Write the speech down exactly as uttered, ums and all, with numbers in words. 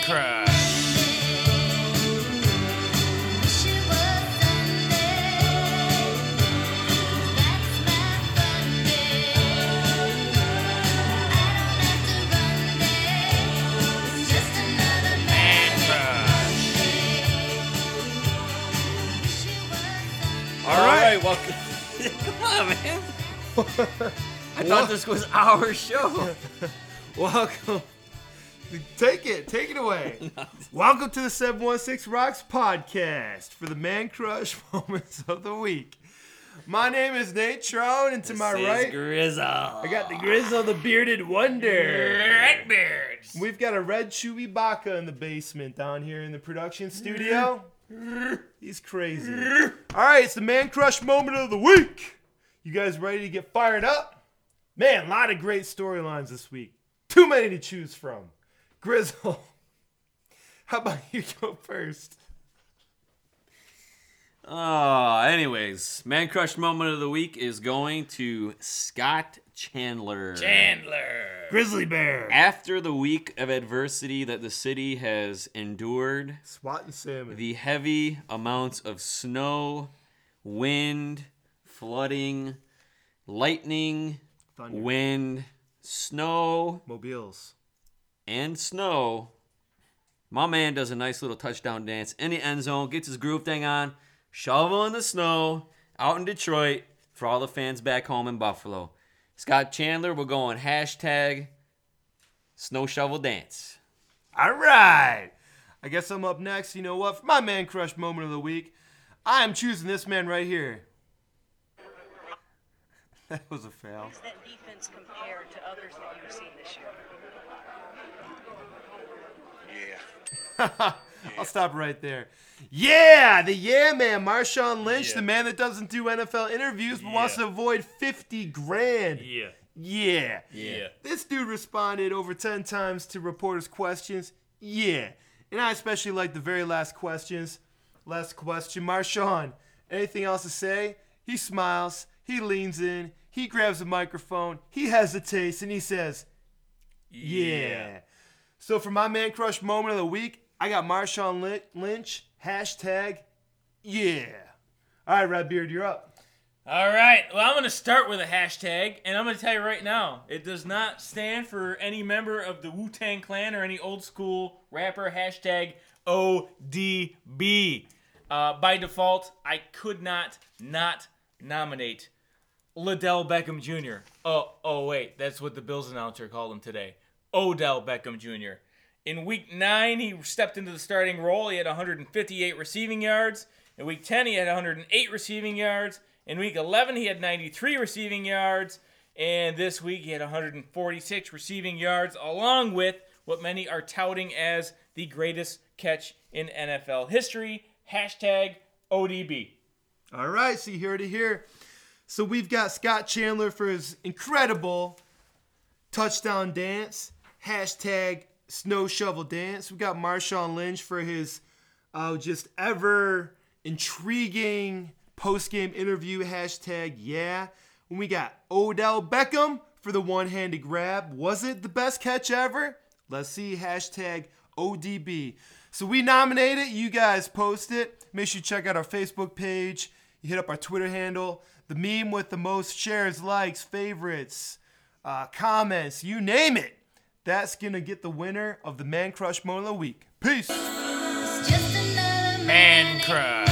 Crush. All right, welcome. Come on, man. I thought this was our show. Welcome. Take it. Take it away. Welcome to the seven one six Rocks podcast for the Man Crush moments of the week. My name is Nate Trone, and to This my is right, Grizzle. I got the Grizzle, the bearded wonder. Redbeards. We've got a red Chewbacca in the basement down here in the production studio. He's crazy. All right, it's the Man Crush moment of the week. You guys ready to get fired up? Man, a lot of great storylines this week. Too many to choose from. Grizzle, how about you go first? Oh, anyways, Man Crush moment of the week is going to Scott Chandler. Chandler. Grizzly Bear. After the week of adversity that the city has endured, Swatting salmon. the heavy amounts of snow, wind, flooding, lightning, Thunder. wind, snow, Mobiles. and snow, my man does a nice little touchdown dance in the end zone, gets his groove thing on, shoveling the snow out in Detroit for all the fans back home in Buffalo. Scott Chandler, we're going hashtag snow shovel dance. All right. I guess I'm up next. You know what? For my Man Crush moment of the week, I am choosing this man right here. That was a fail. How does that defense compare to others that you've seen this year? Yeah. I'll stop right there. Yeah, the yeah man, Marshawn Lynch, Yeah. the man that doesn't do N F L interviews but wants Yeah. to avoid fifty grand. Yeah. Yeah. Yeah. This dude responded over ten times to reporters' questions. Yeah. And I especially like the very last questions. Last question, Marshawn, anything else to say? He smiles, he leans in, he grabs the microphone, he hesitates, and he says, yeah. So for my Man Crush moment of the week, I got Marshawn Lyn- Lynch, hashtag, yeah. All right, Redbeard, you're up. All right. Well, I'm going to start with a hashtag, and I'm going to tell you right now, it does not stand for any member of the Wu-Tang Clan or any old school rapper. Hashtag O D B. Uh, by default, I could not not nominate Liddell Beckham Junior Oh, oh wait, that's what the Bills announcer called him today. Odell Beckham Junior In week nine, he stepped into the starting role. He had one hundred fifty-eight receiving yards. In week ten, he had one hundred eight receiving yards. In week eleven, he had ninety-three receiving yards. And this week, he had one hundred forty-six receiving yards, along with what many are touting as the greatest catch in N F L history. Hashtag O D B. All right, so you heard it here. So we've got Scott Chandler for his incredible touchdown dance, hashtag snow shovel dance. We got Marshawn Lynch for his uh, just ever intriguing post-game interview, hashtag yeah. And we got Odell Beckham for the one-handed grab. Was it the best catch ever? Let's see, hashtag O D B. So we nominated, you guys post it. Make sure you check out our Facebook page. You hit up our Twitter handle. The meme with the most shares, likes, favorites, uh, comments, you name it. That's going to get the winner of the Man Crush moment of the week. Peace. Just another Man Crush.